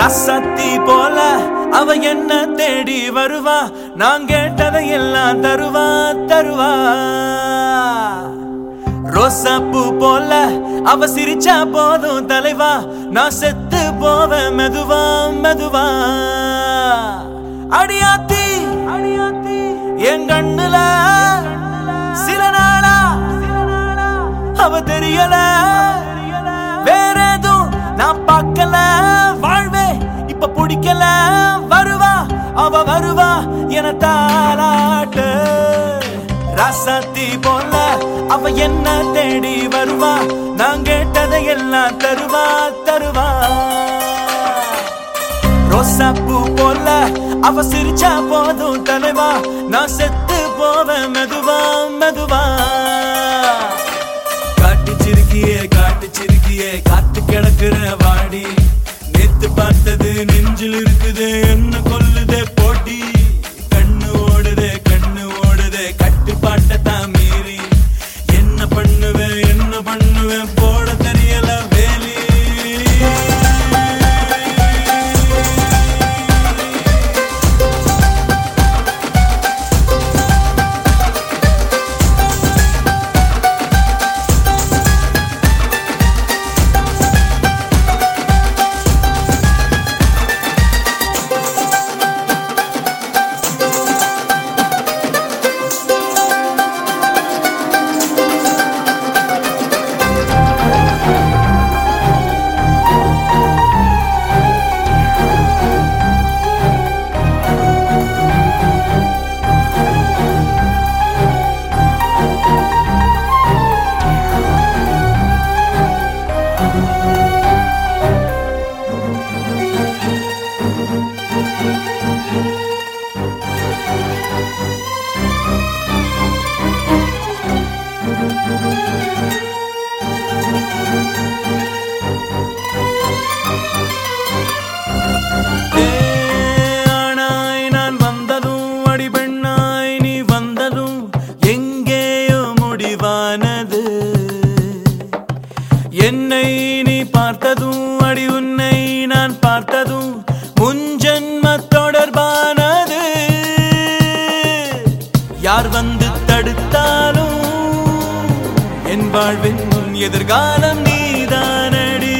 ரசத்தி போல அவ என்ன தேடி வருவா, நான் கேட்டதை எல்லாம் தருவா தருவா. ரோசாப்பூ போல அவ சிரிச்சா போதும் தலைவா, நான் செத்து போவேன் மெதுவா மெதுவா. அடியாத்தி அடியாத்தி என் கண்ணுல சில நாளா அவ தெரியல, வேற எதுவும் நான் பார்க்கல. வாழ்வே இப்ப பிடிக்கல, வருவா அவ வருவா என தாலாட்டு. ராசாத்தி போல அவ என்ன தேடி வருவா, நான் கேட்டதை எல்லாம் தருவா தருவா. ரோசாப்பூ போல அவ சிரிச்சா போதும் தலைவா, நான் செத்து போவேன் மெதுவா மெதுவா. காட்டு சிரிக்கியே காத்து கிடக்குற வாடி, நேத்து பார்த்தது நெஞ்சில் இருக்குது என்ன கொல்லுதே போட்டி. கண்ணு ஓடுதே கட்டுப்பாட்ட தான் மீறி, என்ன பண்ணுவேன் போட தெரியல வேலி. ஆனாய் நான் வந்ததும் அடிபெண்ணாய் நீ வந்ததும் எங்கேயோ முடிவானது. என்னை நீ பார்த்ததும் அடி உன்னை நான் பார்த்ததும் முன்ஜென்ம தொடர்பானது. யார் வந்து தடுத்தாலும் என் வாழ்வின் முன் எதிர்காலம் நீதானடி.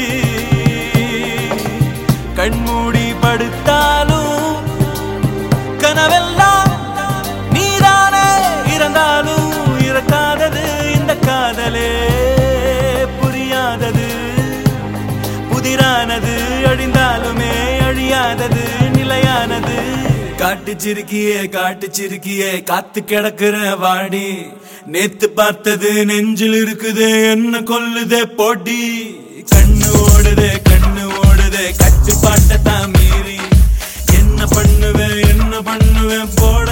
கண்மூடி படுத்தாலும் கனவெல்லாம் நீதானே, இறந்தாலும் இறக்காதது இந்த காதலே. புரியாதது புதிரானது, அழிந்தாலுமே அழியாதது நிலையானது. காட்டு சிரிக்கியே காத்து கிடக்குற வாடி, நேத்து பார்த்தது நெஞ்சில் இருக்குது என்ன கொல்லுதே போட்டி. கண்ணு ஓடுதே கட்டுப்பாட்ட தான் மீறி, என்ன பண்ணுவேன் போட